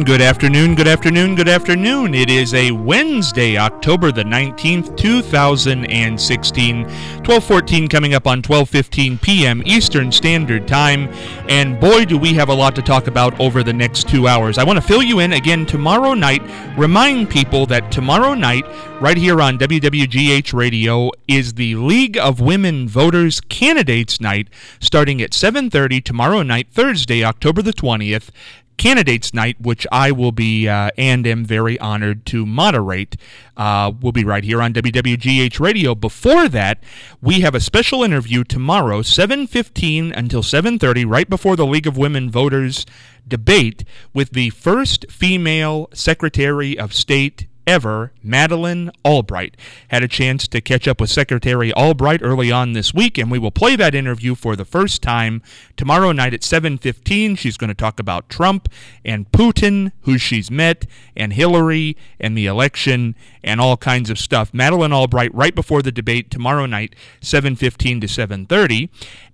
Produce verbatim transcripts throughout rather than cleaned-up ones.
And good afternoon, good afternoon, good afternoon. It is a Wednesday, October the nineteenth, two thousand sixteen. twelve fourteen coming up on twelve fifteen p.m. Eastern Standard Time. And boy, do we have a lot to talk about over the next two hours. I want to fill you in again tomorrow night. Remind people that tomorrow night, right here on W W G H Radio, is the League of Women Voters Candidates Night, starting at seven thirty tomorrow night, Thursday, October the twentieth. Candidates Night, which I will be uh, and am very honored to moderate. Uh, we'll be right here on W W G H Radio. Before that, we have a special interview tomorrow, seven fifteen until seven thirty, right before the League of Women Voters debate, with the first female Secretary of State ever, Madeleine Albright. Had a chance to catch up with Secretary Albright early on this week, and we will play that interview for the first time tomorrow night at seven fifteen. She's going to talk about Trump and Putin, who she's met, and Hillary, and the election, and all kinds of stuff. Madeleine Albright right before the debate tomorrow night, seven fifteen to seven thirty.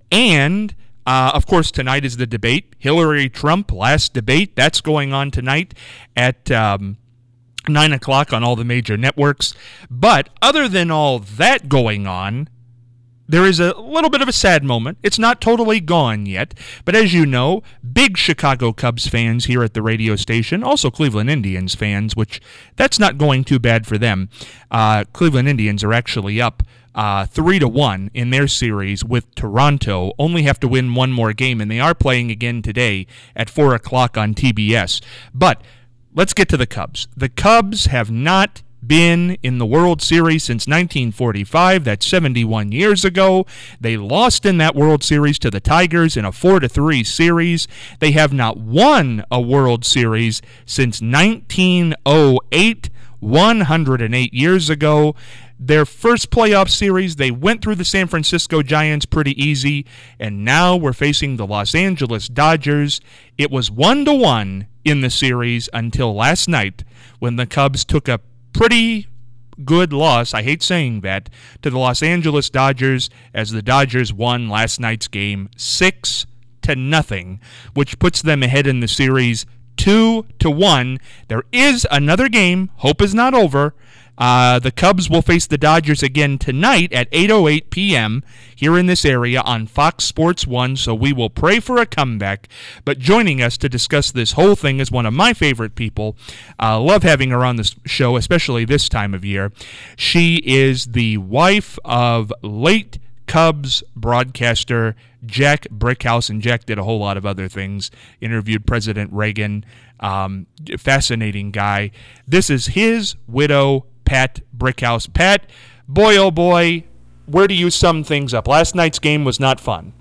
And Uh, of course, tonight is the debate. Hillary-Trump, last debate. That's going on tonight at Um, nine o'clock on all the major networks. But other than all that going on, there is a little bit of a sad moment. It's not totally gone yet, but as you know, big Chicago Cubs fans here at the radio station, also Cleveland Indians fans, which that's not going too bad for them. Uh, Cleveland Indians are actually up uh, three to one in their series with Toronto. Only have to win one more game, and they are playing again today at four o'clock on T B S. But let's get to the Cubs. The Cubs have not been in the World Series since nineteen forty-five. That's seventy-one years ago. They lost in that World Series to the Tigers in a four to three series. They have not won a World Series since nineteen oh eight, one hundred eight years ago. Their first playoff series, they went through the San Francisco Giants pretty easy, and now we're facing the Los Angeles Dodgers. It was one to one in the series until last night when the Cubs took a pretty good loss, I hate saying that, to the Los Angeles Dodgers as the Dodgers won last night's game six to nothing, which puts them ahead in the series two to one. There is another game. Hope is not over. Uh, the Cubs will face the Dodgers again tonight at eight oh eight p.m. here in this area on Fox Sports one, so we will pray for a comeback. But joining us to discuss this whole thing is one of my favorite people. Uh, love having her on this show, especially this time of year. She is the wife of late Cubs broadcaster Jack Brickhouse, and Jack did a whole lot of other things. Interviewed President Reagan. Um, fascinating guy. This is his widow, Pat Brickhouse. Pat, boy oh boy, where do you sum things up? Last night's game was not fun.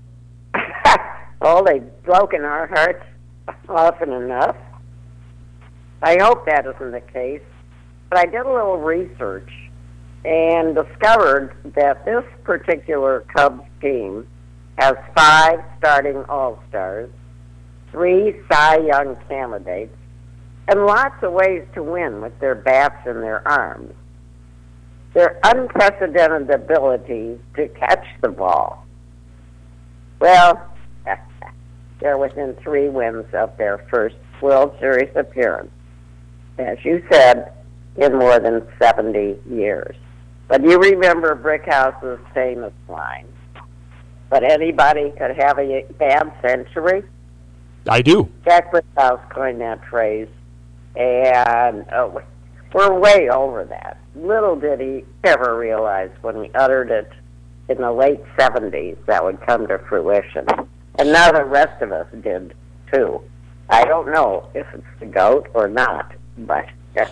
Oh, they've broken our hearts often enough. I hope that isn't the case. But I did a little research and discovered that this particular Cubs team has five starting All-Stars, three Cy Young candidates, and lots of ways to win with their bats and their arms. Their unprecedented ability to catch the ball. Well, they're within three wins of their first World Series appearance, as you said, in more than seventy years. But you remember Brickhouse's famous line, but anybody could have a bad century? I do. Jack Brickhouse coined that phrase. And oh, we're way over that. Little did he ever realize when he uttered it in the late seventies that would come to fruition. And now the rest of us did, too. I don't know if it's the GOAT or not. But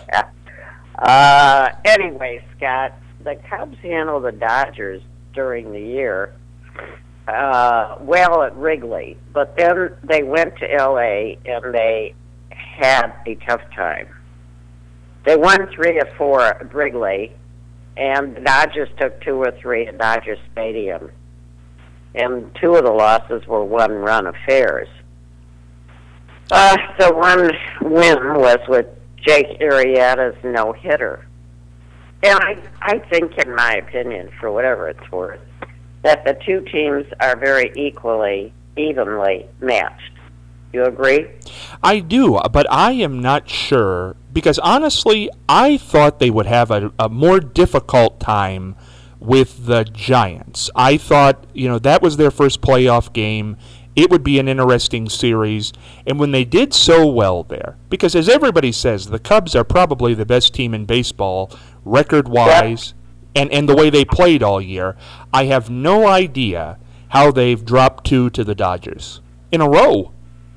uh, anyway, Scott, the Cubs handled the Dodgers during the year uh, well at Wrigley. But then they went to L A and they had a tough time. They won three or four at Wrigley, and the Dodgers took two or three at Dodger Stadium. And two of the losses were one-run affairs. Uh, the one win was with Jake Arrieta's no-hitter. And I, I think, in my opinion, for whatever it's worth, that the two teams are very equally, evenly matched. You agree? I do, but I am not sure because honestly, I thought they would have a, a more difficult time with the Giants. I thought, you know, that was their first playoff game. It would be an interesting series. And when they did so well there, because as everybody says, the Cubs are probably the best team in baseball, record-wise, yeah. and, and the way they played all year, I have no idea how they've dropped two to the Dodgers in a row.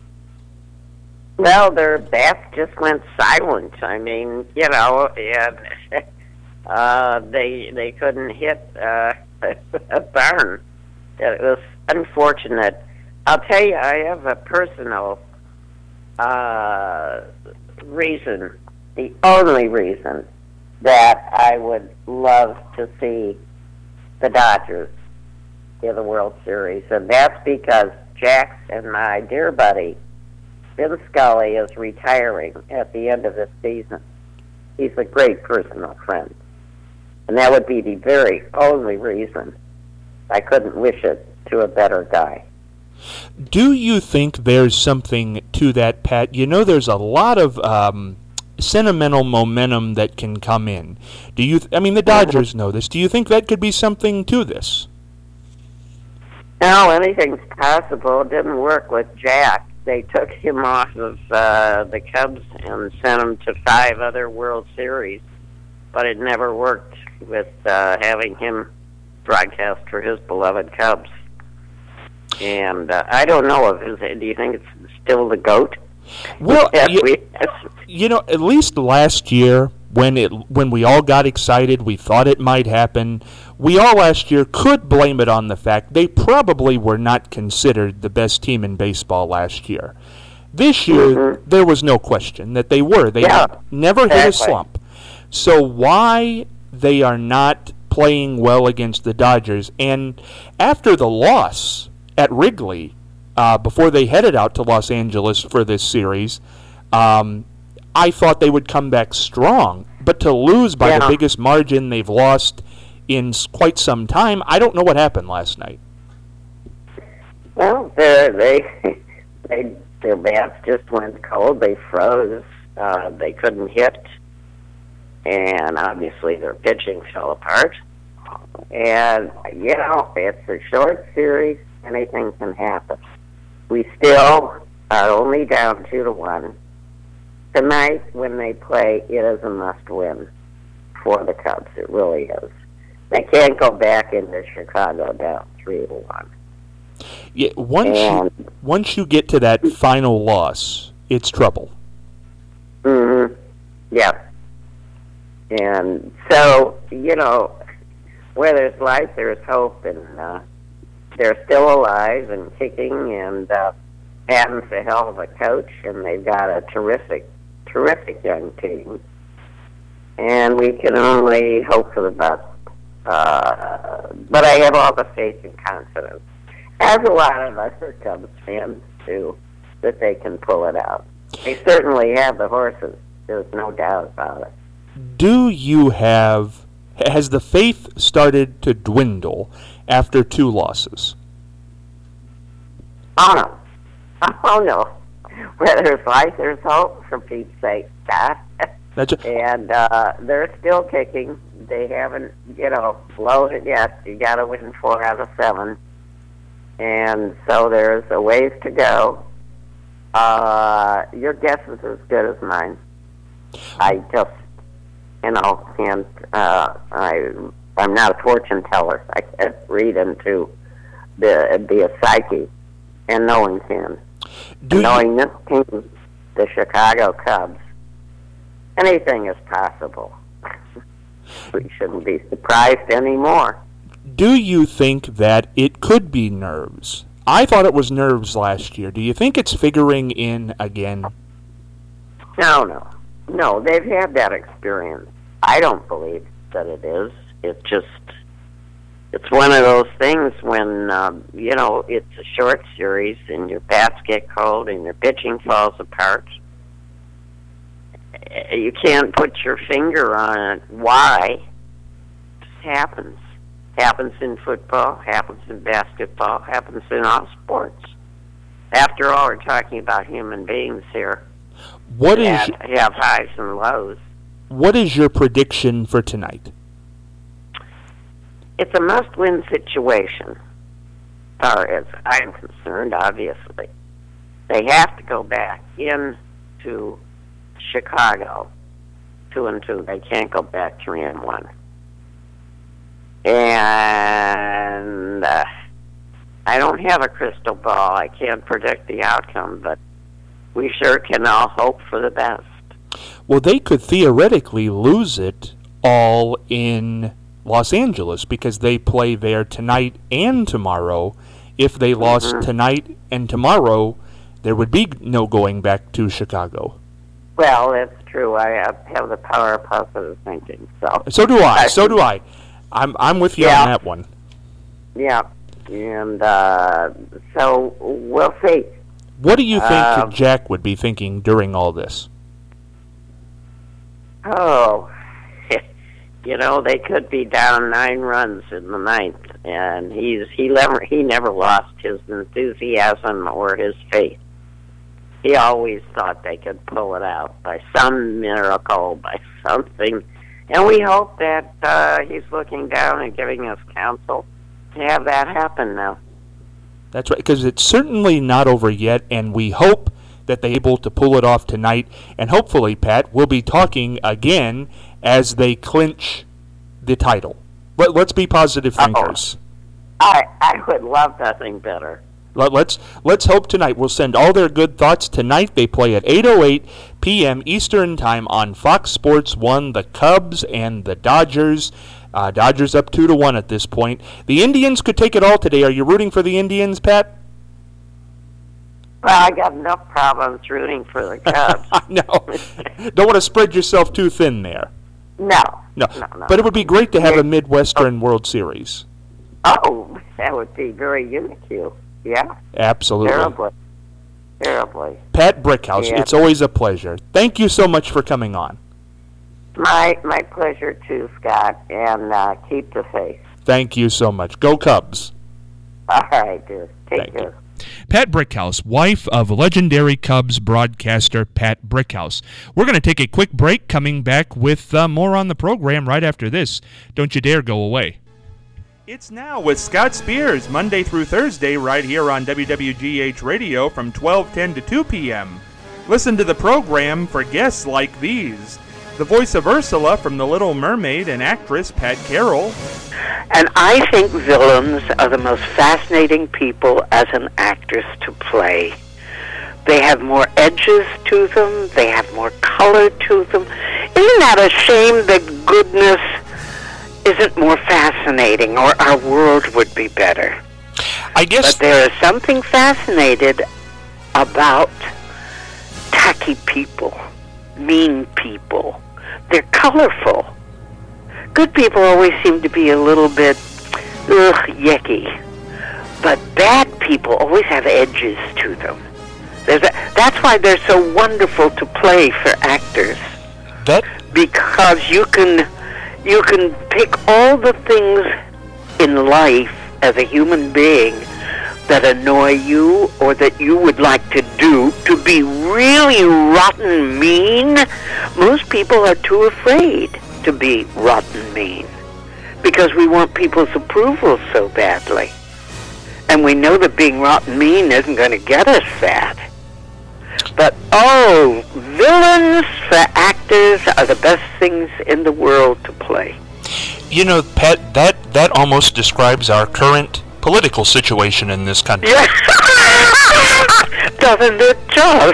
Well, their bats just went silent. I mean, you know, and uh, they they couldn't hit uh, a barn. It was unfortunate. I'll tell you, I have a personal uh, reason, the only reason that I would love to see the Dodgers in the World Series, and that's because Jax and my dear buddy Vin Scully is retiring at the end of this season. He's a great personal friend. And that would be the very only reason. I couldn't wish it to a better guy. Do you think there's something to that, Pat? You know, there's a lot of um, sentimental momentum that can come in. Do you? Th- I mean, the Dodgers know this. Do you think that could be something to this? No, anything's possible. It didn't work with Jack. They took him off of uh, the Cubs and sent him to five other World Series, but it never worked with uh, having him broadcast for his beloved Cubs. And uh, I don't know if is. Do you think it's still the GOAT? Well, yes, you, we, yes. you know, at least last year when it when we all got excited, we thought it might happen. We all last year could blame it on the fact they probably were not considered the best team in baseball last year. This year, mm-hmm. there was no question that they were. They yeah, never exactly. hit a slump. So why they are not playing well against the Dodgers? And after the loss at Wrigley, uh, before they headed out to Los Angeles for this series, um, I thought they would come back strong. But to lose by yeah. the biggest margin they've lost in quite some time, I don't know what happened last night. Well, they they their bats just went cold. They froze. Uh, they couldn't hit, and obviously their pitching fell apart. And you know, it's a short series. Anything can happen. We still are only down two to one. Tonight, when they play, it is a must-win for the Cubs. It really is. They can't go back into Chicago down three to one. Yeah, once and, you, once you get to that final loss, it's trouble. Mm-hmm. Yeah. And so, you know, where there's life, there's hope, and uh, they're still alive and kicking, and uh, Adam's a hell of a coach, and they've got a terrific, terrific young team. And we can only hope for the best. Uh, but I have all the faith and confidence, as a lot of us are Cubs fans too, that they can pull it out. They certainly have the horses. There's no doubt about it. Do you have, has the faith started to dwindle after two losses? Oh no. Oh no. Where there's life, there's hope, for Pete's sake, Scott. That's a- and uh, they're still kicking. They haven't, you know, blown it yet. You got to win four out of seven. And so there's a ways to go. Uh, your guess is as good as mine. I just, you know, can't, uh, I, I'm not a fortune teller. I can't read into the, the psyche, and no one can. Do Knowing this team, the Chicago Cubs, anything is possible. We shouldn't be surprised anymore. Do you think that it could be nerves? I thought it was nerves last year. Do you think it's figuring in again? No, no. No, they've had that experience. I don't believe that it is. It's just, it's one of those things when, um, you know, it's a short series and your bats get cold and your pitching falls apart. You can't put your finger on it. Why? It just happens. Happens in football, happens in basketball, happens in all sports. After all, we're talking about human beings here. What is that have highs and lows. What is your prediction for tonight? It's a must-win situation, as far as I'm concerned, obviously. They have to go back into Chicago, two and two. They can't go back three and one. And uh, I don't have a crystal ball. I can't predict the outcome, but we sure can all hope for the best. Well, they could theoretically lose it all in Los Angeles because they play there tonight and tomorrow. If they lost mm-hmm. tonight and tomorrow, there would be no going back to Chicago. Well, that's true. I have the power of positive thinking. So so do I. So do I. I'm I'm with you yeah. on that one. Yeah, and uh, so we'll see. What do you think um, Jack would be thinking during all this? Oh, you know, they could be down nine runs in the ninth, and he's he never he never lost his enthusiasm or his faith. He always thought they could pull it out by some miracle, by something, and we hope that uh, he's looking down and giving us counsel to have that happen now. That's right, because it's certainly not over yet, and we hope that they're able to pull it off tonight. And hopefully, Pat, we'll be talking again as they clinch the title. Let, let's be positive thinkers. Uh-oh. I I would love nothing better. Let, let's let's hope tonight. We'll send all their good thoughts tonight. They play at eight oh eight p.m. Eastern Time on Fox Sports one, the Cubs and the Dodgers. Uh, Dodgers up two to one at this point. The Indians could take it all today. Are you rooting for the Indians, Pat? Well, I got enough problems rooting for the Cubs. No, don't want to spread yourself too thin there. No. No, no, no. But it would be great to have a Midwestern World Series. Oh, that would be very unique. Yeah. Absolutely. Terribly. Terribly. Pat Brickhouse, yeah. It's always a pleasure. Thank you so much for coming on. My my pleasure too, Scott, and uh, keep the faith. Thank you so much. Go Cubs. All right, dude. Take Thank care. You. Pat Brickhouse, wife of legendary Cubs broadcaster Pat Brickhouse. We're going to take a quick break, coming back with uh, more on the program right after this. Don't you dare go away. It's Now with Scott Spears, Monday through Thursday, right here on W W G H Radio from twelve ten to two p.m. Listen to the program for guests like these. The voice of Ursula from The Little Mermaid and actress Pat Carroll. And I think villains are the most fascinating people as an actress to play. They have more edges to them. They have more color to them. Isn't that a shame that goodness isn't more fascinating, or our world would be better? I guess. But there is something fascinated about tacky people, mean people. They're colorful. Good people always seem to be a little bit, ugh, yucky. But bad people always have edges to them. There's a, that's why they're so wonderful to play for actors. That because you can you can pick all the things in life as a human being that annoy you or that you would like to do to be really rotten mean. Most people are too afraid to be rotten mean because we want people's approval so badly. And we know that being rotten mean isn't going to get us that. But, oh, villains for actors are the best things in the world to play. You know, Pat, that, that almost describes our current political situation in this country. Yeah. Doesn't it just?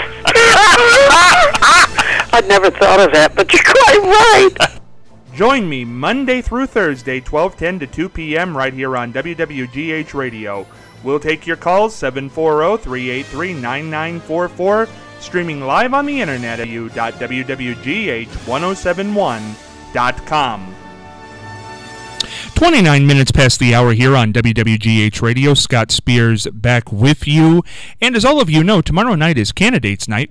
I'd never thought of that, but you're quite right. Join me Monday through Thursday, twelve ten to two p.m. right here on W W G H Radio. We'll take your calls, seven four zero, three eight three, nine nine four four, streaming live on the internet at u dot w w g h one oh seven one dot com. twenty-nine minutes past the hour here on W W G H Radio. Scott Spears back with you. And as all of you know, tomorrow night is Candidates Night, which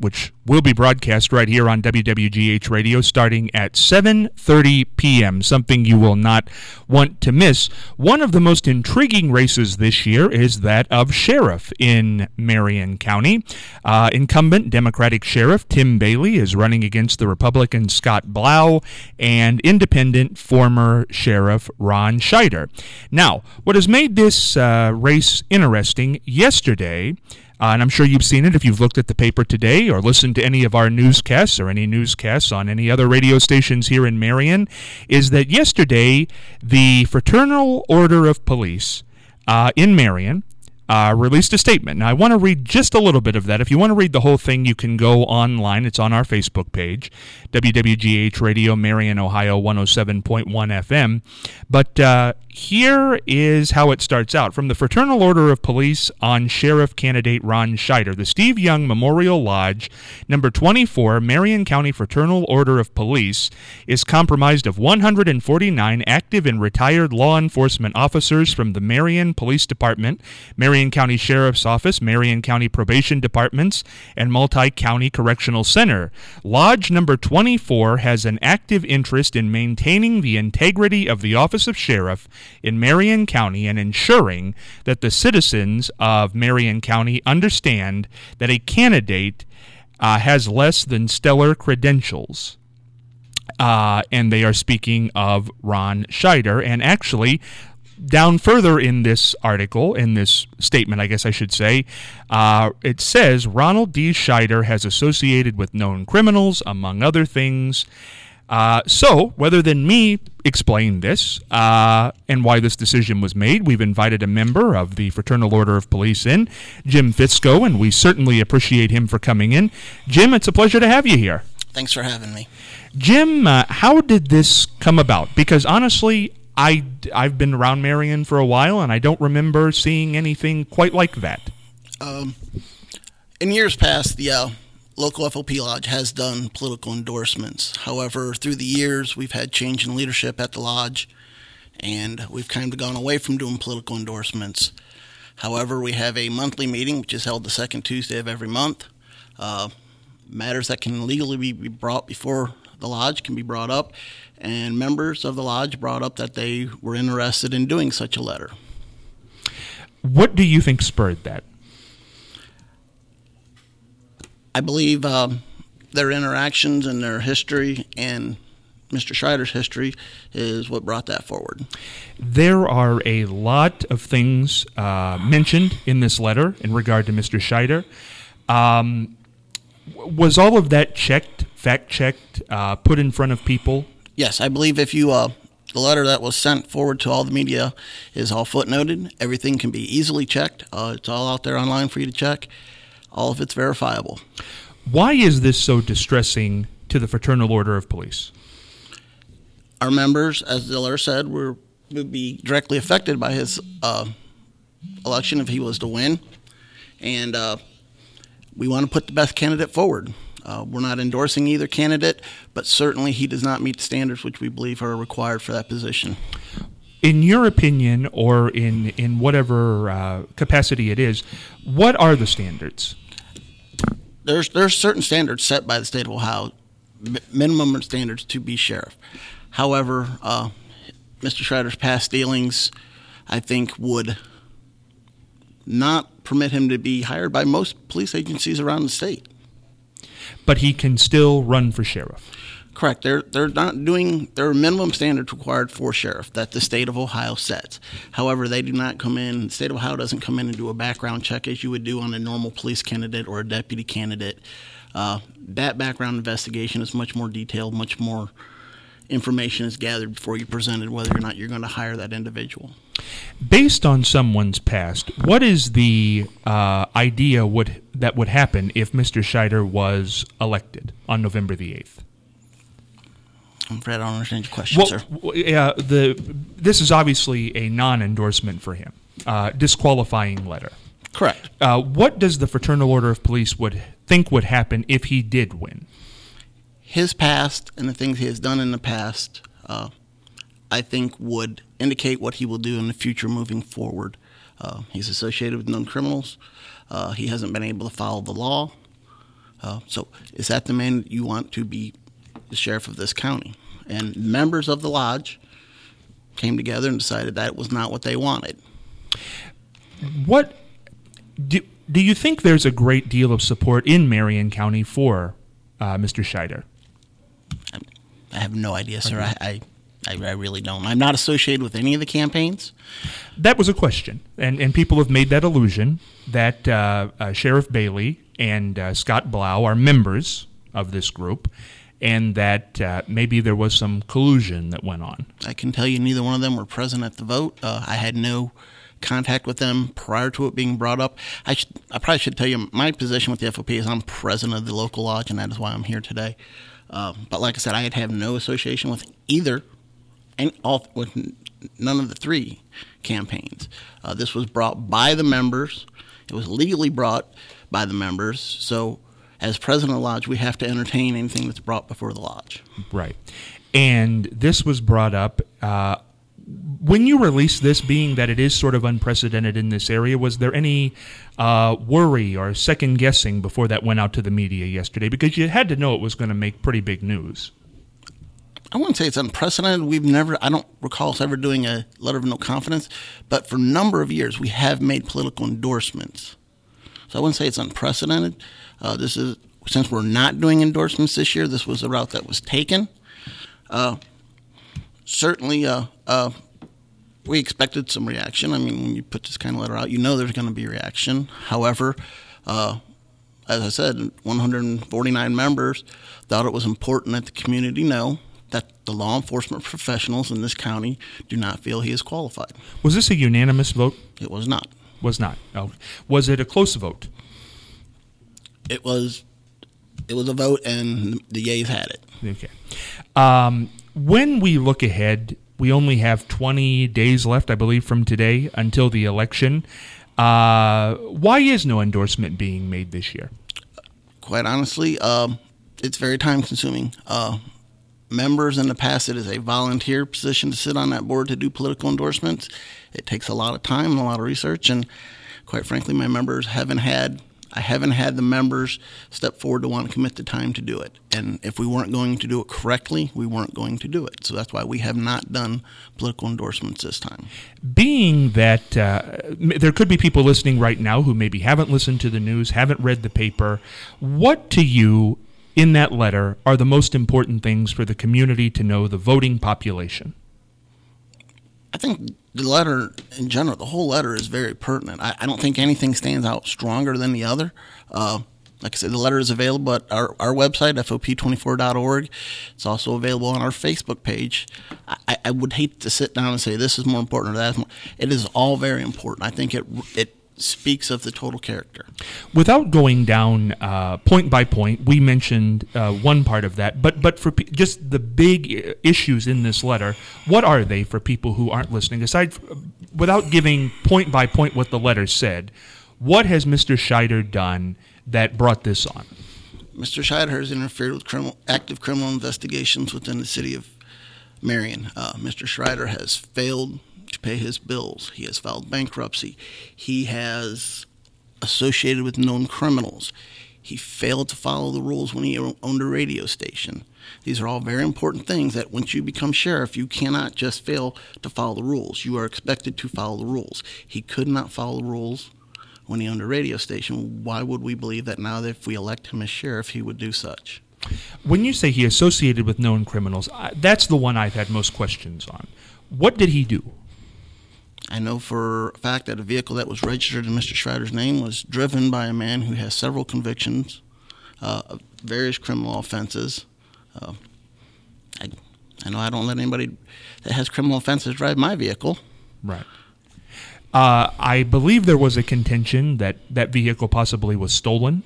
will be broadcast right here on W W G H Radio starting at seven thirty p.m., something you will not want to miss. One of the most intriguing races this year is that of sheriff in Marion County. Uh, incumbent Democratic Sheriff Tim Bailey is running against the Republican Scott Blau and independent former Sheriff Ron Scheider. Now, what has made this uh, race interesting yesterday, Uh, and I'm sure you've seen it if you've looked at the paper today or listened to any of our newscasts or any newscasts on any other radio stations here in Marion, is that yesterday the Fraternal Order of Police uh, in Marion uh, released a statement. Now, I want to read just a little bit of that. If you want to read the whole thing, you can go online. It's on our Facebook page, W W G H Radio, Marion, Ohio, one oh seven point one F M. But uh, here is how it starts out. From the Fraternal Order of Police on Sheriff candidate Ron Scheider, the Steve Young Memorial Lodge, number twenty-four, Marion County Fraternal Order of Police, is comprised of one hundred forty-nine active and retired law enforcement officers from the Marion Police Department, Marion County Sheriff's Office, Marion County Probation Departments, and Multi-County Correctional Center. Lodge number twenty-four has an active interest in maintaining the integrity of the Office of Sheriff in Marion County and ensuring that the citizens of Marion County understand that a candidate uh, has less than stellar credentials. Uh, and they are speaking of Ron Scheider. And actually, down further in this article, in this statement, I guess I should say, uh, it says Ronald D. Scheider has associated with known criminals, among other things. Uh, so, rather than me explain this uh, and why this decision was made, we've invited a member of the Fraternal Order of Police in, Jim Fitzko, and we certainly appreciate him for coming in. Jim, it's a pleasure to have you here. Thanks for having me. Jim, uh, how did this come about? Because honestly, I, I've been around Marion for a while, and I don't remember seeing anything quite like that. Um, in years past, the uh, local F O P Lodge has done political endorsements. However, through the years, we've had change in leadership at the Lodge, and we've kind of gone away from doing political endorsements. However, we have a monthly meeting, which is held the second Tuesday of every month. Uh, matters that can legally be brought before the Lodge can be brought up, and members of the Lodge brought up that they were interested in doing such a letter. What do you think spurred that? I believe um, their interactions and their history and Mister Scheider's history is what brought that forward. There are a lot of things uh, mentioned in this letter in regard to Mister Scheider. Um, was all of that checked, fact-checked, uh, put in front of people? Yes, I believe if you, uh, the letter that was sent forward to all the media is all footnoted. Everything can be easily checked. Uh, it's all out there online for you to check. All of it's verifiable. Why is this so distressing to the Fraternal Order of Police? Our members, as the letter said, were, would be directly affected by his uh, election if he was to win. And uh, we want to put the best candidate forward. Uh, we're not endorsing either candidate, but certainly he does not meet the standards which we believe are required for that position. In your opinion, or in, in whatever uh, capacity it is, what are the standards? There's there's certain standards set by the state of Ohio, m- minimum standards to be sheriff. However, uh, Mister Scheider's past dealings, I think, would not permit him to be hired by most police agencies around the state. But he can still run for sheriff. Correct. They're they're not doing there are minimum standards required for sheriff that the state of Ohio sets. However, they do not come in. The state of Ohio doesn't come in and do a background check as you would do on a normal police candidate or a deputy candidate. Uh, that background investigation is much more detailed, much more information is gathered before you presented whether or not you're going to hire that individual. Based on someone's past, what is the uh, idea would that would happen if Mister Scheider was elected on November the eighth? I'm afraid I don't understand your question, well, sir. Uh, the this is obviously a non-endorsement for him, uh, disqualifying letter. Correct. Uh, what does the Fraternal Order of Police would think would happen if he did win? His past and the things he has done in the past, uh, I think, would indicate what he will do in the future moving forward. Uh, he's associated with known criminals. Uh, he hasn't been able to follow the law. Uh, so is that the man that you want to be the sheriff of this county? And members of the lodge came together and decided that was not what they wanted. What do, do you think there's a great deal of support in Marion County for uh, Mister Scheider? I, I have no idea, sir. Okay. I, I I really don't. I'm not associated with any of the campaigns. That was a question, and and people have made that allusion that uh, uh, Sheriff Bailey and uh, Scott Blau are members of this group, and that uh, maybe there was some collusion that went on. I can tell you neither one of them were present at the vote. Uh, I had no contact with them prior to it being brought up. I should, I probably should tell you my position with the F O P is I'm president of the local lodge, and that is why I'm here today. Uh, but like I said, I had have no association with either, and all with none of the three campaigns. Uh, this was brought by the members. It was legally brought by the members. So as president of the lodge, we have to entertain anything that's brought before the lodge. Right. And this was brought up uh, when you released this, being that it is sort of unprecedented in this area. Was there any uh, worry or second guessing before that went out to the media yesterday? Because you had to know it was going to make pretty big news. I wouldn't say it's unprecedented. We've never, I don't recall us ever doing a letter of no confidence, but for a number of years we have made political endorsements. So I wouldn't say it's unprecedented. Uh, this is, since we're not doing endorsements this year, this was a route that was taken. Uh, certainly, uh, uh, we expected some reaction. I mean, when you put this kind of letter out, you know there's going to be reaction. However, uh, as I said, one hundred forty-nine members thought it was important that the community know that the law enforcement professionals in this county do not feel he is qualified. Was this a unanimous vote? It was not. Was not. Oh. Was it a close vote? It was. It was a vote, and the yeas had it. Okay. Um, when we look ahead, we only have twenty days left, I believe, from today until the election. Uh, why is no endorsement being made this year? Quite honestly, um, it's very time-consuming. Uh, members in the past, it is a volunteer position to sit on that board to do political endorsements. It takes a lot of time and a lot of research, and quite frankly, my members haven't had, I haven't had the members step forward to want to commit the time to do it. And if we weren't going to do it correctly, we weren't going to do it. So that's why we have not done political endorsements this time. Being that uh, there could be people listening right now who maybe haven't listened to the news, haven't read the paper, what to you in that letter are the most important things for the community to know, the voting population? I think the letter in general, the whole letter is very pertinent. I, I don't think anything stands out stronger than the other. Uh, like I said, the letter is available at our, our website, F O P twenty-four dot org. It's also available on our Facebook page. I, I would hate to sit down and say this is more important or that is more. It is all very important. I think it it speaks of the total character. Without going down uh, point by point, we mentioned uh, one part of that, but but for pe- just the big issues in this letter, what are they for people who aren't listening? Aside, from, without giving point by point what the letter said, what has Mister Scheider done that brought this on? Mister Scheider has interfered with criminal, active criminal investigations within the city of Marion. Uh, Mister Scheider has failed to pay his bills. He has filed bankruptcy. He has associated with known criminals. He failed to follow the rules when he owned a radio station. These are all very important things that once you become sheriff, you cannot just fail to follow the rules. You are expected to follow the rules. He could not follow the rules when he owned a radio station. Why would we believe that now that if we elect him as sheriff, he would do such? When you say he associated with known criminals, that's the one I've had most questions on. What did he do? I know for a fact that a vehicle that was registered in Mister Schreider's name was driven by a man who has several convictions uh, of various criminal offenses. Uh, I, I know I don't let anybody that has criminal offenses drive my vehicle. Right. Uh, I believe there was a contention that that vehicle possibly was stolen.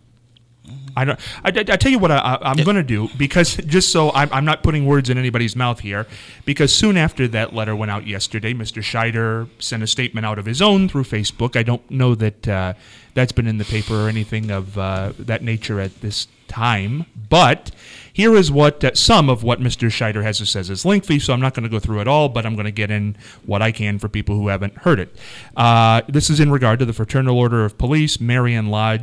I don't. I, I, I tell you what I, I, I'm going to do, because just so I'm, I'm not putting words in anybody's mouth here, because soon after that letter went out yesterday, Mister Scheider sent a statement out of his own through Facebook. I don't know that uh, that's been in the paper or anything of uh, that nature at this time, but here is what uh, some of what Mister Scheider has to say. It's lengthy, so I'm not going to go through it all, but I'm going to get in what I can for people who haven't heard it. Uh, this is in regard to the Fraternal Order of Police, Marion Lodge.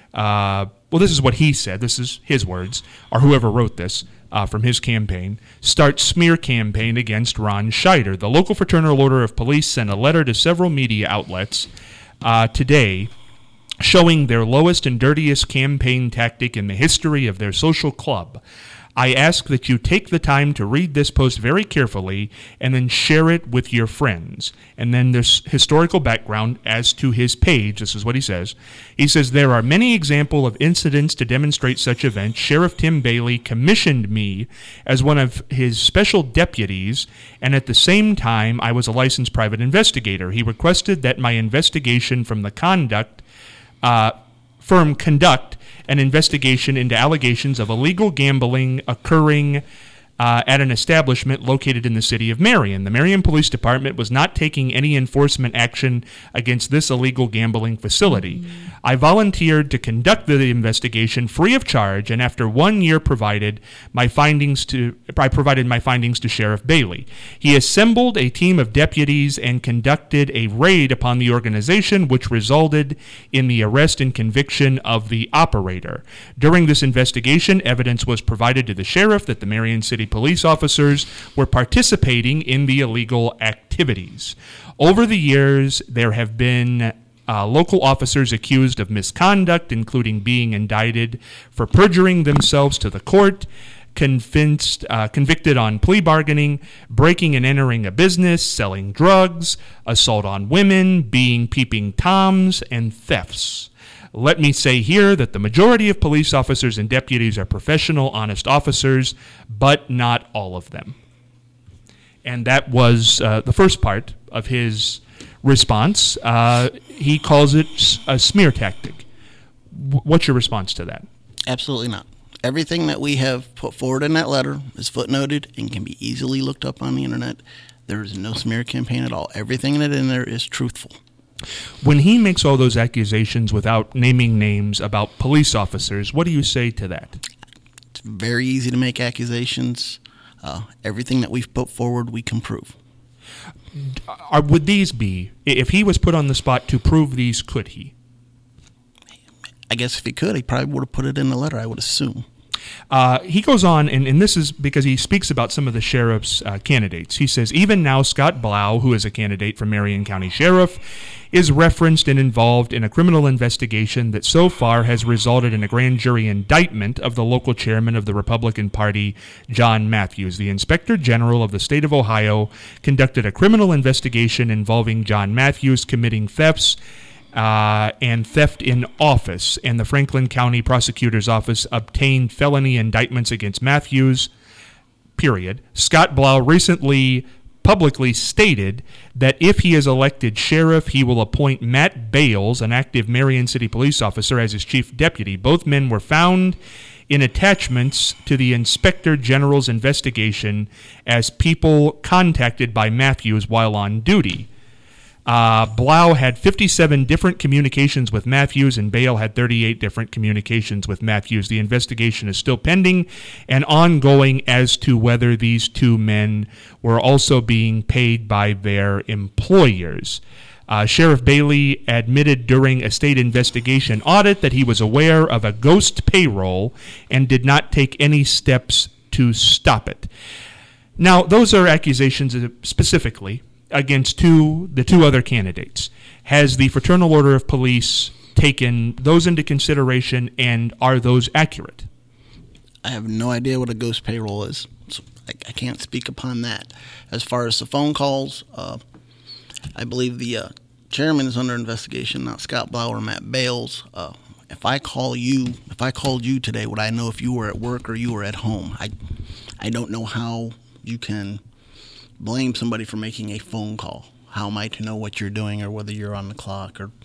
uh, well, this is what he said. This is his words, or whoever wrote this uh, from his campaign. Start smear campaign against Ron Scheider. The local Fraternal Order of Police sent a letter to several media outlets uh, today showing their lowest and dirtiest campaign tactic in the history of their social club. I ask that you take the time to read this post very carefully and then share it with your friends. And then there's historical background as to his page. This is what he says. He says, there are many examples of incidents to demonstrate such events. Sheriff Tim Bailey commissioned me as one of his special deputies, and at the same time, I was a licensed private investigator. He requested that my investigation from the conduct uh, firm conduct an investigation into allegations of illegal gambling occurring uh, at an establishment located in the city of Marion. The Marion Police Department was not taking any enforcement action against this illegal gambling facility. Mm-hmm. I volunteered to conduct the investigation free of charge, and after one year provided my findings to I provided my findings to Sheriff Bailey. He assembled a team of deputies and conducted a raid upon the organization, which resulted in the arrest and conviction of the operator. During this investigation, evidence was provided to the sheriff that the Marion City police officers were participating in the illegal activities. Over the years, there have been Uh, local officers accused of misconduct, including being indicted for perjuring themselves to the court, convinced, uh, convicted on plea bargaining, breaking and entering a business, selling drugs, assault on women, being peeping toms, and thefts. Let me say here that the majority of police officers and deputies are professional, honest officers, but not all of them. And that was uh, the first part of his response. Uh, he calls it a smear tactic. W- what's your response to that? Absolutely not. Everything that we have put forward in that letter is footnoted and can be easily looked up on the internet. There is no smear campaign at all. Everything that in there is truthful. When he makes all those accusations without naming names about police officers, what do you say to that? It's very easy to make accusations. Uh, everything that we've put forward, we can prove. Are, would these be, if he was put on the spot to prove these, could he? I guess if he could, he probably would have put it in the letter, I would assume. Uh, he goes on, and, and this is because he speaks about some of the sheriff's uh, candidates. He says, even now, Scott Blau, who is a candidate for Marion County Sheriff, is referenced and involved in a criminal investigation that so far has resulted in a grand jury indictment of the local chairman of the Republican Party, John Matthews. The Inspector General of the state of Ohio conducted a criminal investigation involving John Matthews committing thefts Uh, and theft in office, and the Franklin County Prosecutor's Office obtained felony indictments against Matthews, period. Scott Blau recently publicly stated that if he is elected sheriff, he will appoint Matt Bales, an active Marion City police officer, as his chief deputy. Both men were found in attachments to the Inspector General's investigation as people contacted by Matthews while on duty. Uh, Blau had fifty-seven different communications with Matthews, and Bale had thirty-eight different communications with Matthews. The investigation is still pending and ongoing as to whether these two men were also being paid by their employers. Uh, Sheriff Bailey admitted during a state investigation audit that he was aware of a ghost payroll and did not take any steps to stop it. Now, those are accusations specifically against two the two other candidates. Has the Fraternal Order of Police taken those into consideration, and are those accurate? I have no idea what a ghost payroll is, so I, I can't speak upon that. As far as the phone calls, uh, I believe the uh, chairman is under investigation, not Scott Blau or Matt Bales. Uh, if I call you, if I called you today, would I know if you were at work or you were at home? I, I don't know how you can blame somebody for making a phone call. How am I to know what you're doing or whether you're on the clock? Or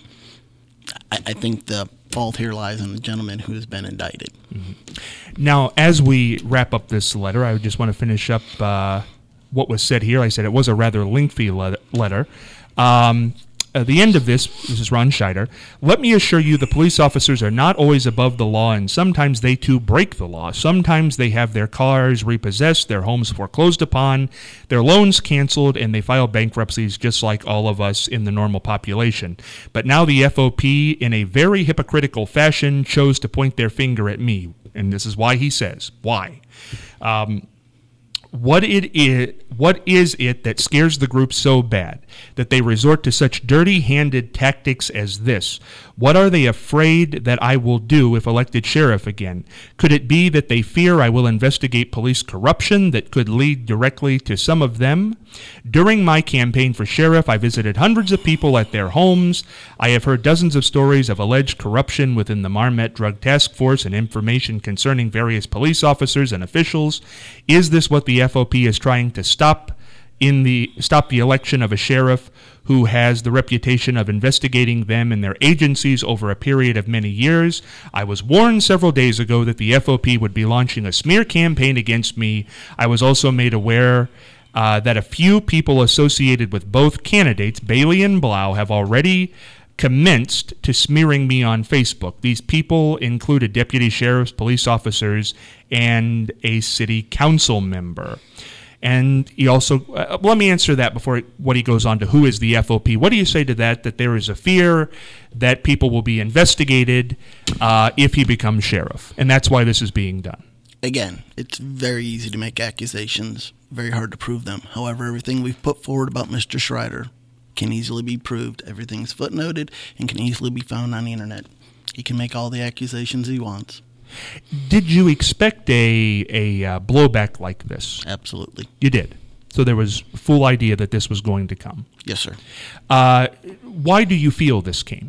I, I think the fault here lies on the gentleman who has been indicted. Mm-hmm. Now, as we wrap up this letter, I just want to finish up uh, what was said here. I said it was a rather lengthy le- letter. Um, uh, the end of this, this is Ron Scheider, let me assure you the police officers are not always above the law, and sometimes they too break the law. Sometimes they have their cars repossessed, their homes foreclosed upon, their loans canceled, and they file bankruptcies just like all of us in the normal population. But now the F O P, in a very hypocritical fashion, chose to point their finger at me. And this is why he says, why? Um, What it is, what is it that scares the group so bad that they resort to such dirty-handed tactics as this? What are they afraid that I will do if elected sheriff again? Could it be that they fear I will investigate police corruption that could lead directly to some of them? During my campaign for sheriff, I visited hundreds of people at their homes. I have heard dozens of stories of alleged corruption within the Marmet Drug Task Force and information concerning various police officers and officials. Is this what the F O P is trying to stop in the stop the election of a sheriff who has the reputation of investigating them and their agencies over a period of many years? I was warned several days ago that the F O P would be launching a smear campaign against me. I was also made aware uh, that a few people associated with both candidates, Bailey and Blau, have already commenced to smearing me on Facebook. These people included deputy sheriffs, police officers, and a city council member. And he also, uh, let me answer that before what he goes on to who is the F O P. What do you say to that, that there is a fear that people will be investigated uh, if he becomes sheriff? And that's why this is being done. Again, it's very easy to make accusations, very hard to prove them. However, everything we've put forward about Mister Schreider can easily be proved. Everything's footnoted and can easily be found on the internet. He can make all the accusations he wants. Did you expect a a uh, blowback like this? Absolutely. You did. So there was full idea that this was going to come. Yes, sir. Uh, why do you feel this came?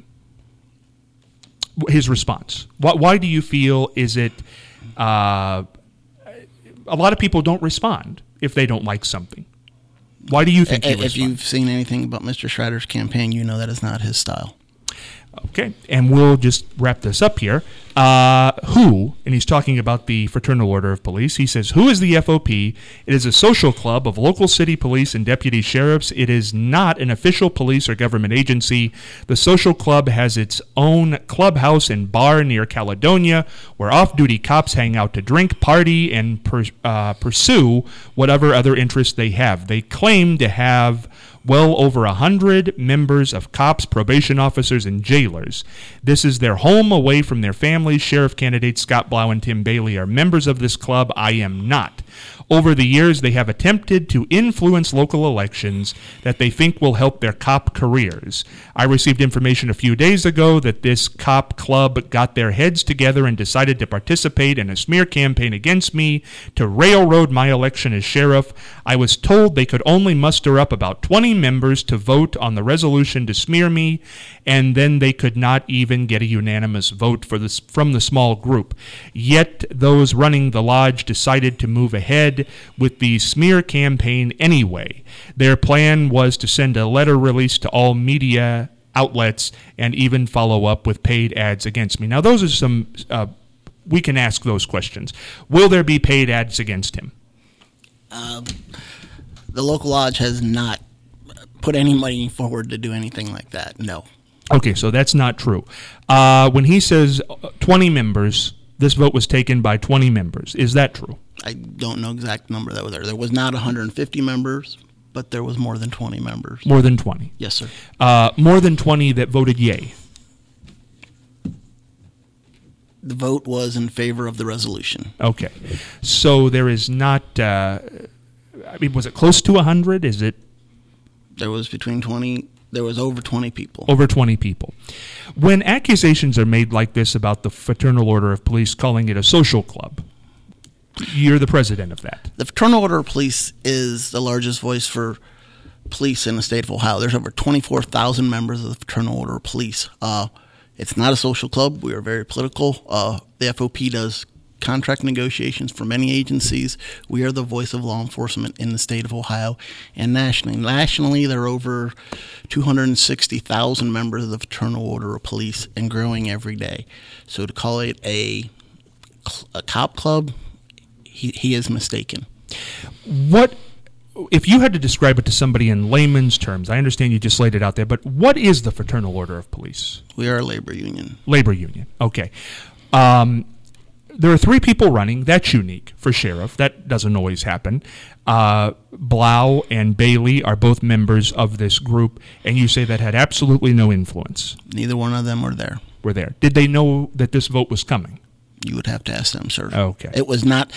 His response. Why, why do you feel is it... Uh, a lot of people don't respond if they don't like something. Why do you think he If responds? you've seen anything about Mister Schreider's campaign, you know that is not his style. Okay, and we'll just wrap this up here. Uh, who, and he's talking about the Fraternal Order of Police, he says, who is the F O P? It is a social club of local city police and deputy sheriffs. It is not an official police or government agency. The social club has its own clubhouse and bar near Caledonia, where off-duty cops hang out to drink, party, and per, uh, pursue whatever other interests they have. They claim to have well over a hundred members of cops, probation officers, and jailers. This is their home away from their families. Sheriff candidates Scott Blau and Tim Bailey are members of this club. I am not. Over the years, they have attempted to influence local elections that they think will help their cop careers. I received information a few days ago that this cop club got their heads together and decided to participate in a smear campaign against me to railroad my election as sheriff. I was told they could only muster up about twenty members to vote on the resolution to smear me, and then they could not even get a unanimous vote for this from the small group. Yet those running the lodge decided to move ahead with the smear campaign anyway. Their plan was to send a letter release to all media outlets and even follow up with paid ads against me. Now, those are some, uh, we can ask those questions. Will there be paid ads against him? Um, the local lodge has not put any money forward to do anything like that, no. Okay, so that's not true. Uh, when he says twenty members, this vote was taken by twenty members. Is that true? I don't know exact number that was there. There was not one hundred fifty members, but there was more than twenty members. More than twenty. Yes, sir. Uh, more than twenty that voted yay. The vote was in favor of the resolution. Okay. So there is not, uh, I mean, was it close to one hundred? Is it? There was between twenty, there was over twenty people. Over twenty people. When accusations are made like this about the Fraternal Order of Police calling it a social club, you're the president of that. The Fraternal Order of Police is the largest voice for police in the state of Ohio. There's over twenty-four thousand members of the Fraternal Order of Police. Uh, it's not a social club. We are very political. Uh, the F O P does contract negotiations for many agencies. We are the voice of law enforcement in the state of Ohio and nationally. Nationally, there are over two hundred sixty thousand members of the Fraternal Order of Police and growing every day. So to call it a, a cop club, he, he is mistaken. What if you had to describe it to somebody in layman's terms, I understand you just laid it out there, but what is the Fraternal Order of Police? We are a labor union. Labor union, okay. Um, there are three people running. That's unique for sheriff. That doesn't always happen. Uh, Blau and Bailey are both members of this group, and you say that had absolutely no influence. Neither one of them were there. Were there. Did they know that this vote was coming? You would have to ask them, sir. Okay. It was not...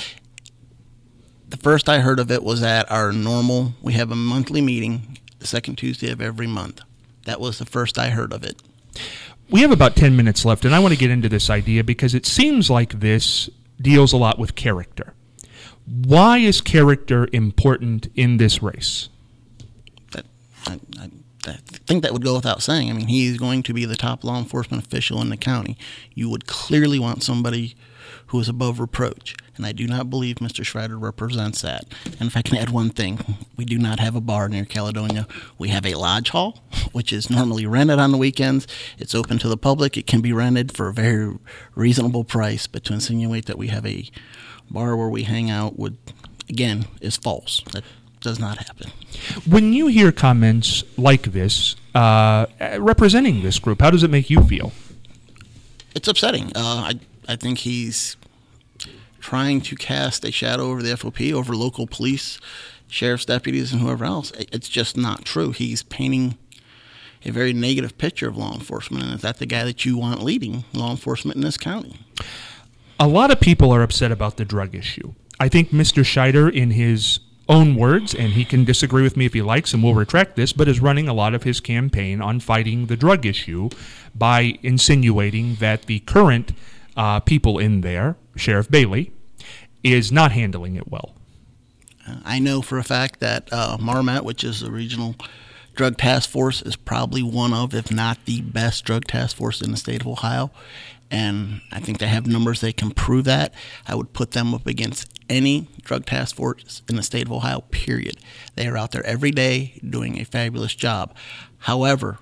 The first I heard of it was at our normal, we have a monthly meeting, the second Tuesday of every month. That was the first I heard of it. We have about ten minutes left, and I want to get into this idea because it seems like this deals a lot with character. Why is character important in this race? That, I, I, I think that would go without saying. I mean, he's going to be the top law enforcement official in the county. You would clearly want somebody who is above reproach. And I do not believe Mister Schreider represents that. And if I can add one thing, we do not have a bar near Caledonia. We have a lodge hall, which is normally rented on the weekends. It's open to the public. It can be rented for a very reasonable price. But to insinuate that we have a bar where we hang out would, again, is false. That does not happen. When you hear comments like this, uh, representing this group, how does it make you feel? It's upsetting. Uh, I, I think he's trying to cast a shadow over the F O P, over local police, sheriff's deputies, and whoever else. It's just not true. He's painting a very negative picture of law enforcement, and is that the guy that you want leading law enforcement in this county? A lot of people are upset about the drug issue. I think Mister Schreider, in his own words, and he can disagree with me if he likes, and we'll retract this, but is running a lot of his campaign on fighting the drug issue by insinuating that the current uh, people in there, Sheriff Bailey, is not handling it well. I know for a fact that uh, Marmet, which is the regional drug task force, is probably one of, if not the best drug task force in the state of Ohio. And I think they have numbers that can prove that. I would put them up against any drug task force in the state of Ohio, period. They are out there every day doing a fabulous job. However,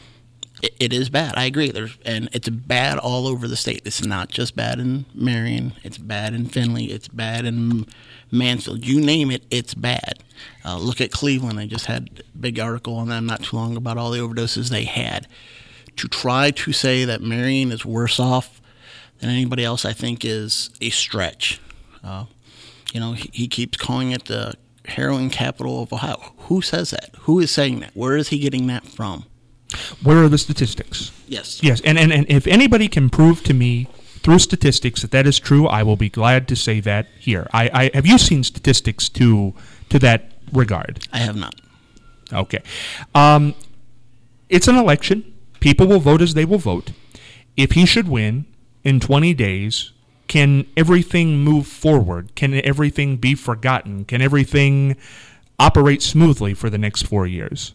it, it is bad. I agree. There's, and it's bad all over the state. It's not just bad in Marion. It's bad in Findlay. It's bad in Mansfield. You name it, it's bad. Uh, look at Cleveland. I just had a big article on them not too long ago about all the overdoses they had. To try to say that Marion is worse off than anybody else, I think, is a stretch. Uh, you know, he, he keeps calling it the heroin capital of Ohio. Who says that? Who is saying that? Where is he getting that from? Where are the statistics? Yes. Yes, and, and, and if anybody can prove to me through statistics that that is true, I will be glad to say that here. I, I have you seen statistics to to that regard? I have not. Okay. Um, it's an election. People will vote as they will vote. If he should win in twenty days, can everything move forward? Can everything be forgotten? Can everything operate smoothly for the next four years?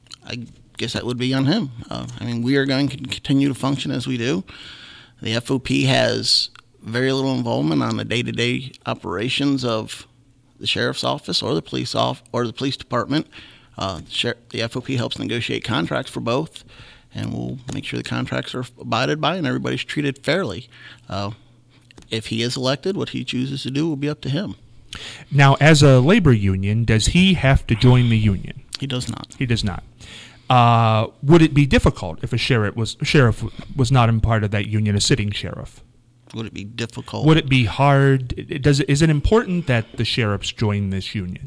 I guess that would be on him. Uh, I mean, we are going to continue to function as we do. The F O P has very little involvement on the day-to-day operations of the sheriff's office or the police off or the police department. Uh, the F O P helps negotiate contracts for both, and we'll make sure the contracts are abided by and everybody's treated fairly. Uh, if he is elected, what he chooses to do will be up to him. Now, as a labor union, does he have to join the union? He does not. He does not. Uh, would it be difficult if a sheriff was sheriff was not in part of that union, a sitting sheriff? Would it be difficult? Would it be hard? Does it, is it important that the sheriffs join this union?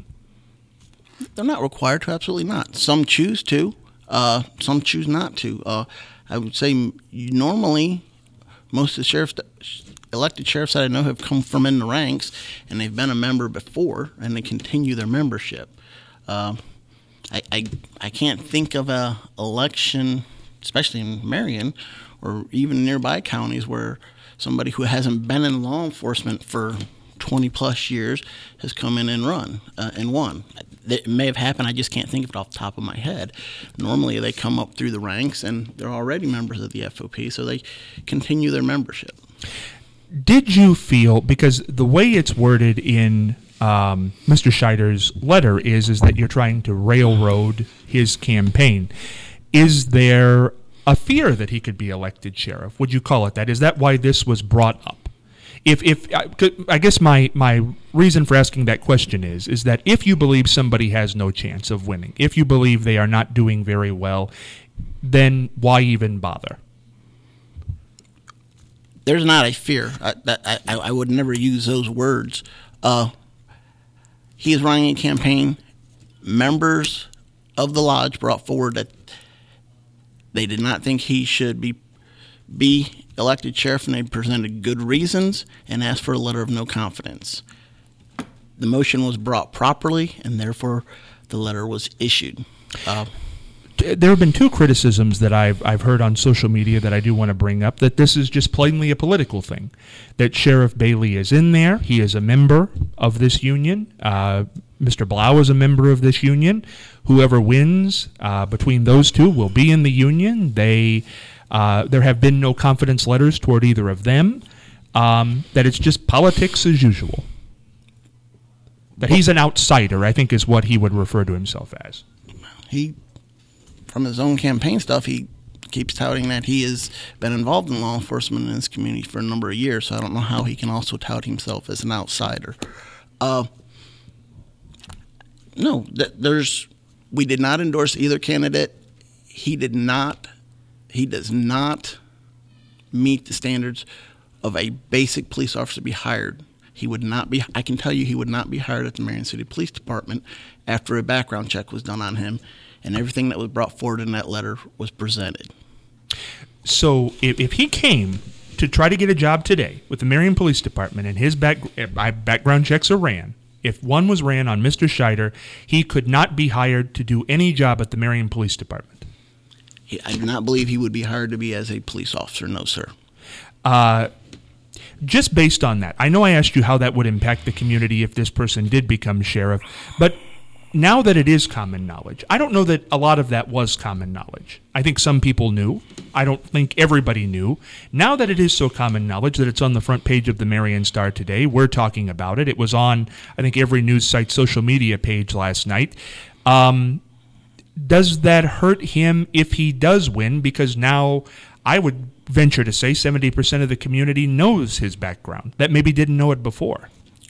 They're not required to. Absolutely not. Some choose to. Uh, some choose not to. Uh, I would say normally most of the sheriffs, elected sheriffs that I know have come from in the ranks, and they've been a member before, and they continue their membership. Uh, I, I I can't think of a election, especially in Marion, or even nearby counties, where somebody who hasn't been in law enforcement for twenty plus years has come in and run uh, and won. It may have happened. I just can't think of it off the top of my head. Normally, they come up through the ranks, and they're already members of the F O P, so they continue their membership. Did you feel, because the way it's worded in um, Mister Schreider's letter is, is that you're trying to railroad his campaign, is there a fear that he could be elected sheriff? Would you call it that? Is that why this was brought up? If, if I guess my, my reason for asking that question is, is that if you believe somebody has no chance of winning, if you believe they are not doing very well, then why even bother? There's not a fear. I, that, I, I would never use those words. Uh, he is running a campaign. Members of the lodge brought forward that they did not think he should be be elected sheriff, and they presented good reasons and asked for a letter of no confidence. The motion was brought properly, and therefore the letter was issued. Uh, There have been two criticisms that I've I've heard on social media that I do want to bring up, that this is just plainly a political thing, that Sheriff Bailey is in there. He is a member of this union. Uh, Mister Blau is a member of this union. Whoever wins uh, between those two will be in the union. They uh, there have been no confidence letters toward either of them. Um, that it's just politics as usual. That he's an outsider, I think, is what he would refer to himself as. He, from his own campaign stuff, he keeps touting that he has been involved in law enforcement in his community for a number of years, so I don't know how he can also tout himself as an outsider. Uh, no, th- there's we did not endorse either candidate. He did not, he does not meet the standards of a basic police officer to be hired. He would not be, I can tell you he would not be hired at the Marion City Police Department after a background check was done on him and everything that was brought forward in that letter was presented. So if, if he came to try to get a job today with the Marion Police Department and his back, uh, background checks are ran, if one was ran on Mister Scheider, he could not be hired to do any job at the Marion Police Department. He, I do not believe he would be hired to be as a police officer, no, sir. Uh, just based on that, I know I asked you how that would impact the community if this person did become sheriff, but now that it is common knowledge, I don't know that a lot of that was common knowledge. I think some people knew. I don't think everybody knew. Now that it is so common knowledge that it's on the front page of the Marion Star today, we're talking about it. It was on, I think, every news site's social media page last night. Um, does that hurt him if he does win? Because now I would venture to say seventy percent of the community knows his background that maybe didn't know it before.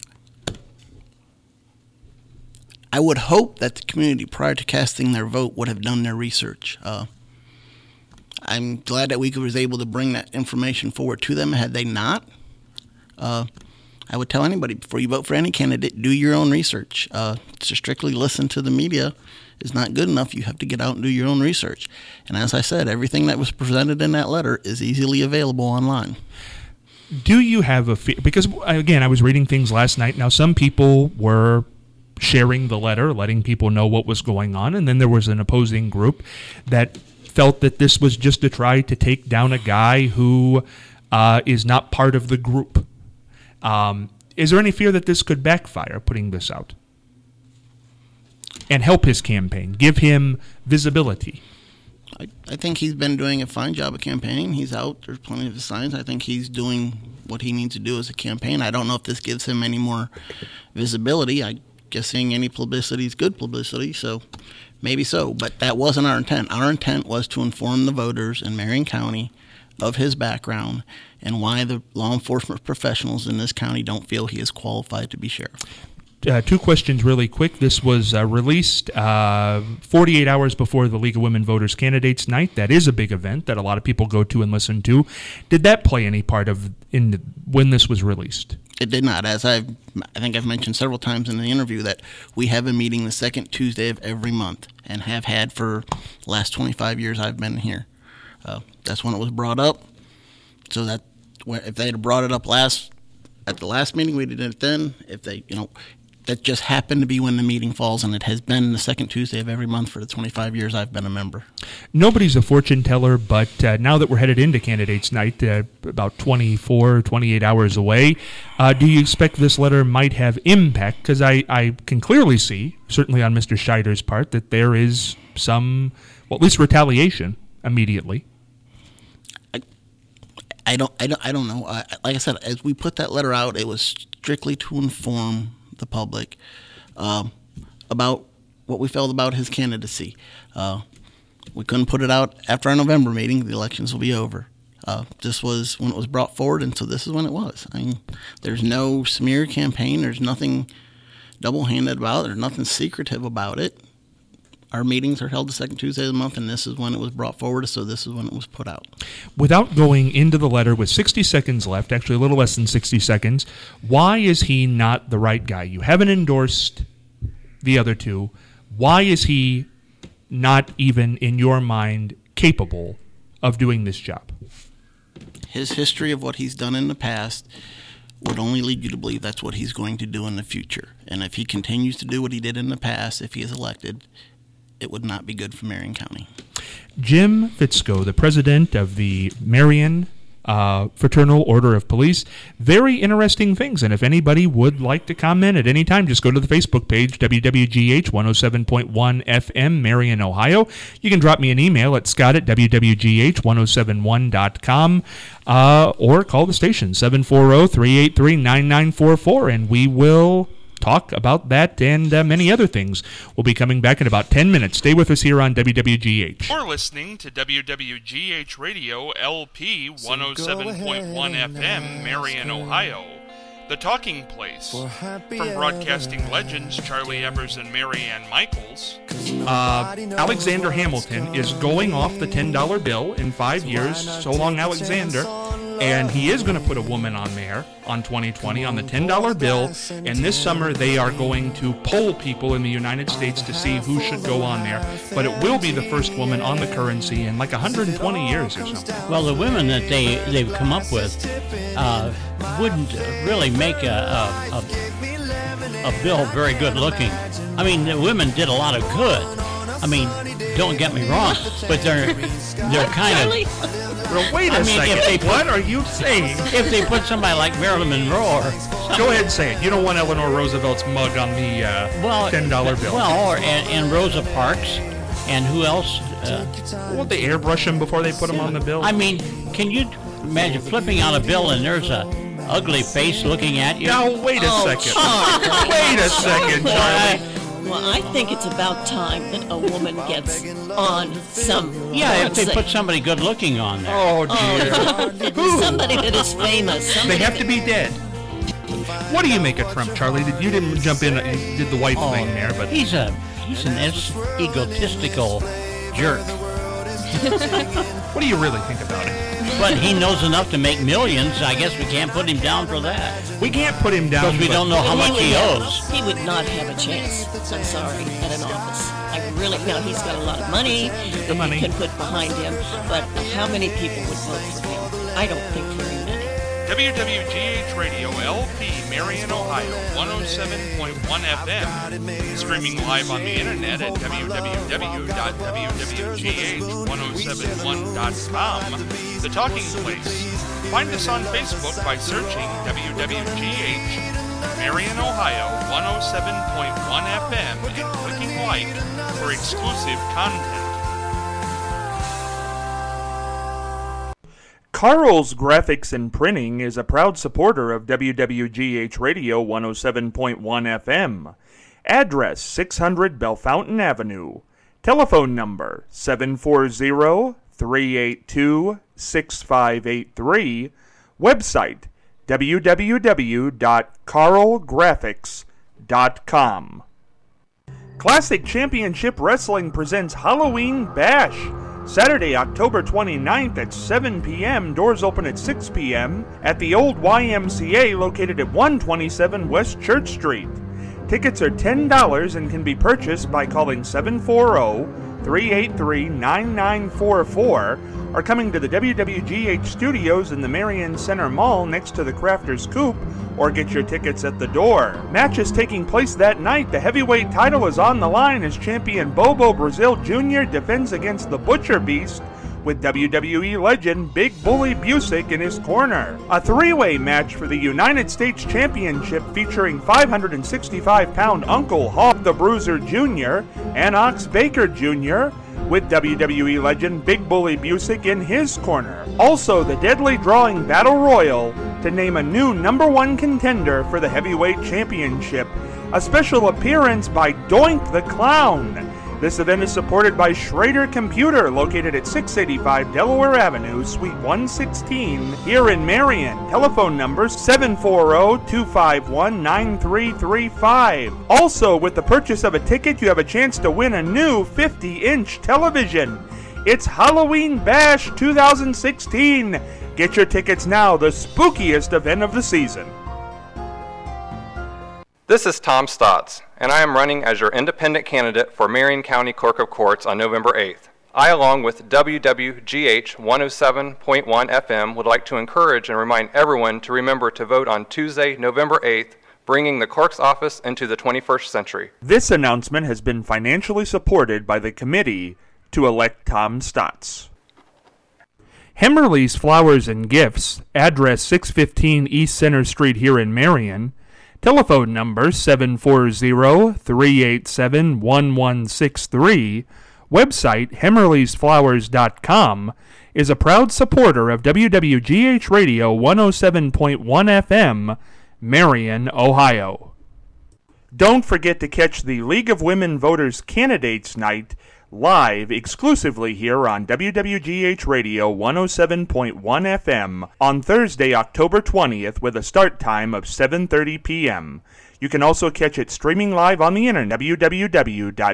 I would hope that the community, prior to casting their vote, would have done their research. Uh, I'm glad that we was able to bring that information forward to them. Had they not, uh, I would tell anybody, before you vote for any candidate, do your own research. Uh, to strictly listen to the media is not good enough. You have to get out and do your own research. And as I said, everything that was presented in that letter is easily available online. Do you have a fear? Because, again, I was reading things last night. Now, some people were sharing the letter, letting people know what was going on, and then there was an opposing group that felt that this was just to try to take down a guy who uh, is not part of the group. Um, is there any fear that this could backfire, putting this out? And help his campaign, give him visibility? I, I think he's been doing a fine job of campaigning. He's out. There's plenty of signs. I think he's doing what he needs to do as a campaign. I don't know if this gives him any more visibility. I guess seeing any publicity is good publicity, so maybe so. But that wasn't our intent. Our intent was to inform the voters in Marion County of his background and why the law enforcement professionals in this county don't feel he is qualified to be sheriff. Uh, two questions really quick. This was uh, released uh, forty-eight hours before the League of Women Voters Candidates Night. That is a big event that a lot of people go to and listen to. Did that play any part of in the, when this was released? It did not. As I've, I think I've mentioned several times in the interview that we have a meeting the second Tuesday of every month and have had for the last twenty-five years I've been here. Uh, that's when it was brought up. So that if they had brought it up last at the last meeting, we did it then. If they, you know. That just happened to be when the meeting falls, and it has been the second Tuesday of every month for the twenty-five years I've been a member. Nobody's a fortune teller, but uh, now that we're headed into Candidates Night, uh, about twenty-four, twenty-eight hours away, uh, do you expect this letter might have impact? Because I, I can clearly see, certainly on Mister Scheider's part, that there is some, well, at least retaliation immediately. I, I don't, I don't, I don't know. Uh, like I said, as we put that letter out, it was strictly to inform the public uh, about what we felt about his candidacy. Uh, we couldn't put it out after our November meeting. The elections will be over. Uh, this was when it was brought forward, and so this is when it was. I mean, there's no smear campaign. There's nothing double-handed about it. There's nothing secretive about it. Our meetings are held the second Tuesday of the month, and this is when it was brought forward, so this is when it was put out. Without going into the letter with sixty seconds left, actually a little less than sixty seconds, why is he not the right guy? You haven't endorsed the other two. Why is he not even, in your mind, capable of doing this job? His history of what he's done in the past would only lead you to believe that's what he's going to do in the future. And if he continues to do what he did in the past, if he is elected, it would not be good for Marion County. Jim Fitzko, the president of the Marion uh, Fraternal Order of Police. Very interesting things, and if anybody would like to comment at any time, just go to the Facebook page, W W G H one oh seven point one F M, Marion, Ohio. You can drop me an email at scott at W W G H ten seventy-one dot com uh, or call the station, seven four zero, three eight three, nine nine four four, and we will talk about that and uh, many other things. We'll be coming back in about ten minutes. Stay with us here on W W G H. You're listening to W W G H Radio L P one oh seven point one F M, Marion, Ohio. The Talking Place. From broadcasting legends Charlie Evers and Marianne Michaels, uh, Alexander Hamilton is going off the ten dollar bill in five years. So long, Alexander. And he is going to put a woman on there on twenty twenty on the ten dollar bill. And this summer they are going to poll people in the United States to see who should go on there. But it will be the first woman on the currency in like one hundred twenty years or something. Well, the women that they, they've come up with uh, wouldn't really make a, a, a, a bill very good looking. I mean, the women did a lot of good. I mean, don't get me wrong, but they're they're kind of... Well, wait a I mean, second. If they put, what are you saying? If they put somebody like Marilyn Monroe or... Go ahead and say it. You don't want Eleanor Roosevelt's mug on the uh, well, ten dollar bill. Well, or, and, and Rosa Parks, and who else? Uh, Won't they airbrush them before they put them on the bill? I mean, can you imagine flipping out a bill and there's a ugly face looking at you? Now, wait a oh, second. Charlie. Wait a second, Charlie. Well, I think it's about time that a woman gets on some... Yeah, if they put somebody good-looking on there. Oh, dear. Oh, somebody that is famous. They have to be dead. What do you make of Trump, Charlie? You didn't jump in and did the wife oh, thing there, but... He's a he's an egotistical jerk. What do you really think about it? But he knows enough to make millions. I guess we can't put him down for that. We can't put him down because we don't know how much he owes. He would not have a chance. I'm sorry, at an office. I really now he's got a lot of money the that money. you can put behind him, but how many people would vote for him? I don't think very many. W W G H Radio L P, Marion, Ohio, one oh seven point one F M. Streaming live on the internet at w w w dot w w g h ten seventy-one dot com. The Talking Place. Find us on Facebook by searching W W G H Marion, Ohio, one oh seven point one F M and clicking like for exclusive content. Carl's Graphics and Printing is a proud supporter of W W G H Radio one oh seven point one F M. Address six hundred Bellefontaine Avenue. Telephone number seven four zero, three eight two, six five eight three. Website w w w dot carl graphics dot com. Classic Championship Wrestling presents Halloween Bash. Saturday, October twenty-ninth at seven p.m. Doors open at six p.m. at the old Y M C A located at one twenty-seven West Church Street. Tickets are ten dollars and can be purchased by calling seven four zero, three eight three, nine nine four four or coming to the W W G H studios in the Marion Center Mall next to the Crafters Coop, or get your tickets at the door. Matches taking place that night. The heavyweight title is on the line as champion Bobo Brazil Junior defends against the Butcher Beast with W W E legend Big Bully Busick in his corner. A three-way match for the United States Championship featuring five hundred sixty-five pound Uncle Hawk the Bruiser Junior and Ox Baker Junior with W W E legend Big Bully Busick in his corner. Also, the Deadly Drawing Battle Royal to name a new number one contender for the Heavyweight Championship. A special appearance by Doink the Clown. This event is supported by Schrader Computer, located at six eighty-five Delaware Avenue, Suite one sixteen, here in Marion. Telephone number seven four zero, two five one, nine three three five. Also, with the purchase of a ticket, you have a chance to win a new fifty-inch television. It's Halloween Bash two thousand sixteen. Get your tickets now, the spookiest event of the season. This is Tom Stotts, and I am running as your independent candidate for Marion County Clerk of Courts on November eighth. I, along with W W G H one oh seven point one F M, would like to encourage and remind everyone to remember to vote on Tuesday, November eighth, bringing the clerk's office into the twenty-first century. This announcement has been financially supported by the committee to elect Tom Stotts. Hemmerly's Flowers and Gifts, address six fifteen East Center Street here in Marion. Telephone number seven four zero, three eight seven, one one six three. Website hemmerlys flowers dot com is a proud supporter of W W G H Radio one oh seven point one F M, Marion, Ohio. Don't forget to catch the League of Women Voters Candidates Night live exclusively here on W W G H Radio one oh seven point one F M on Thursday, October twentieth, with a start time of seven thirty p.m. You can also catch it streaming live on the internet, w w w dot